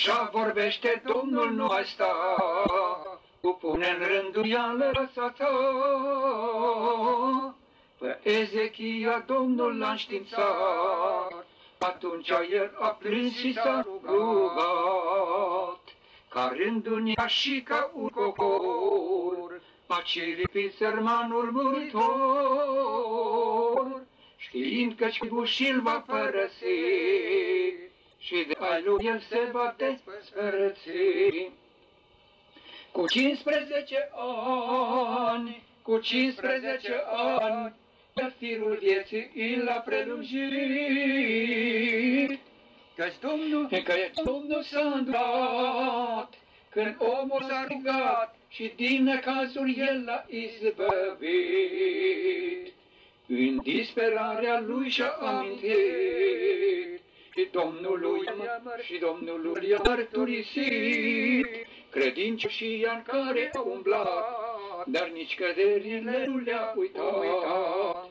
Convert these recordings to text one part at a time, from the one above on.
Așa vorbește Domnul, nu mai sta, cu pune în rânduială răsa ta. Pe Ezechia Domnul l-a înștiințat, atunci el a plâns și s-a rugat, ca rândunia și ca un cocor, a ciripit sărmanul muritor, știind că bușil va părăsi, și de ai lui el se va despărți. Cu 15 ani, cu 15 ani, iar firul vieții i l-a prelungit. Căci Domnul s-a îndurat, când omul s-a rugat și din necazuri el l-a izbăvit. În disperarea lui și-a amintit și Domnului i-a mărturisit credincioșia în care a umblat, dar nici căderile nu le-a uitat.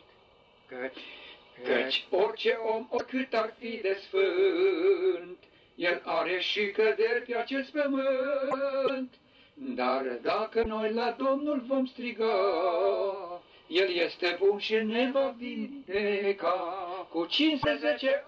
Căci orice om, oricât ar fi de sfânt, el are și căderi pe acest pământ. Dar dacă noi la Domnul vom striga, el este bun și ne va vindeca. Cu 15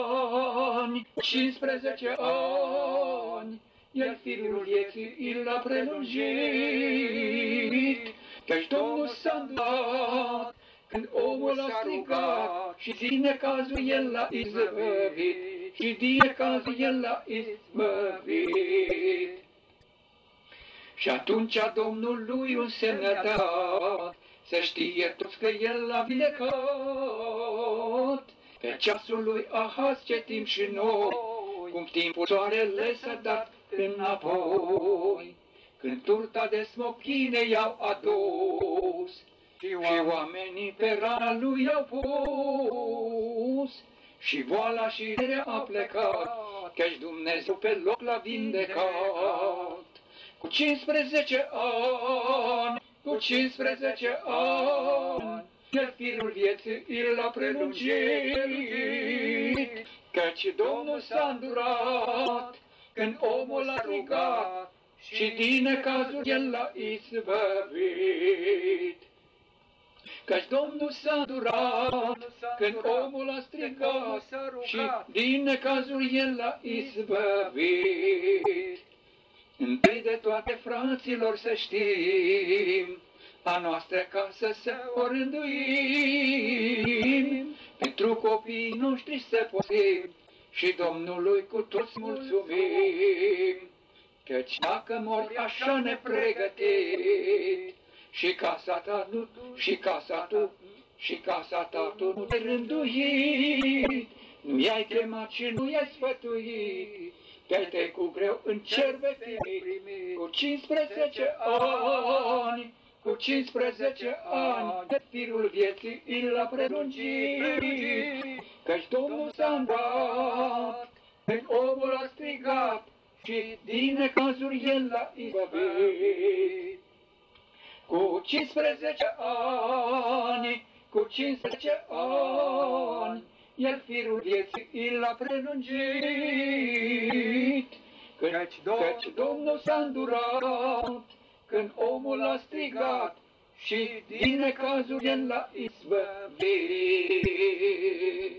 ani, el firul vieții i l-a prelungit. Căci Domnul s-a îndurat, când omul a strigat, și din necazul el l-a izbăvit, și din necazul el l-a izbăvit. Și atunci Domnul lui un semn a dat, să știe toți că el l-a vindecat. Pe ceasul lui Ahaz ce timp și noi, cum timpul soarele s-a dat înapoi, când turta de smochine i-au adus, și oamenii pe rana lui i-au pus, și boala și rea a plecat, căci Dumnezeu pe loc l-a vindecat. Cu 15 ani, el firul vieții i l-a prelungit, căci Domnul s-a îndurat, când omul a rugat, și din necazuri el l-a izbăvit. Căci Domnul s-a îndurat, când omul a strigat, și din necazuri el l-a izbăvit. Întâi de toate, fraților, să știm, a noastră casă să o rânduim, pentru copiii noștri să postim, și Domnului cu toți mulțumim. Căci dacă mori așa nepregătit, și casa ta nu, și casa ta nu te rânduit, nu i-ai chemat și nu i-ai sfătuit, te-ai cu greu în cer vei primi. Cu 15 ani, de firul vieții i l-a prelungit, căci Domnul s-a îndurat, când omul a strigat, și din necazuri el l-a izbăvit. Cu 15 ani, el firul vieții i l-a prelungit, căci Domnul s-a îndurat, când omul a strigat, și din necazuri el l-a izbăvit.